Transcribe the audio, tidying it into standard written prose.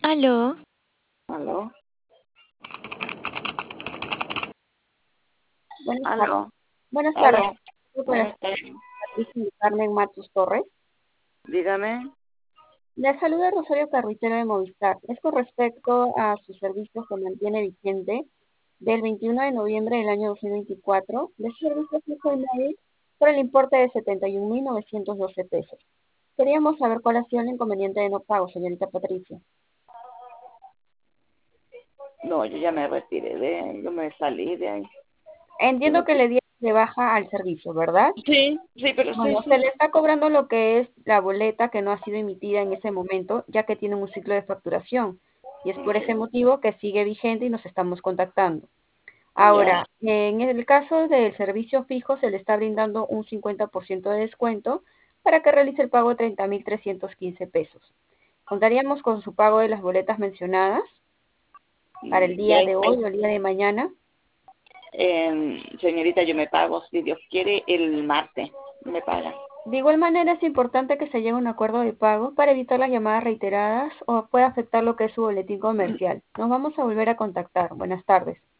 Aló, Aló, Buenas tardes. aló, Buenas tardes. aló. Buenas Buenas tardes. Patricia y Carmen Matus Torres. Dígame. Le saluda Rosario Carruitero de Movistar. Es con respecto a sus servicios que mantiene vigente del 21 de noviembre del año 2024 de servicios fijo y móvil por el importe de 71.912 pesos. Queríamos saber cuál ha sido el inconveniente de no pago, señorita Patricia. No, yo ya me retiré de ahí, yo me salí de ahí. Yo Entiendo me que fui. le dieron de baja al servicio, ¿verdad? Sí, sí, pero sí, Bueno, se sí. le está cobrando lo que es la boleta que no ha sido emitida en ese momento, ya que tiene un ciclo de facturación. Y es por ese motivo que sigue vigente y nos estamos contactando. Ya, Ahora, en el caso del servicio fijo, se le está brindando un 50% de descuento para que realice el pago de 30.315 pesos. Contaríamos con su pago de las boletas mencionadas para el ya, día de hoy o el día de mañana. señorita, yo me pago, si Dios quiere, el martes. Me paga. De igual manera, es importante que se llegue a un acuerdo de pago para evitar las llamadas reiteradas o puede afectar lo que es su boletín comercial. Nos vamos a volver a contactar. Buenas tardes.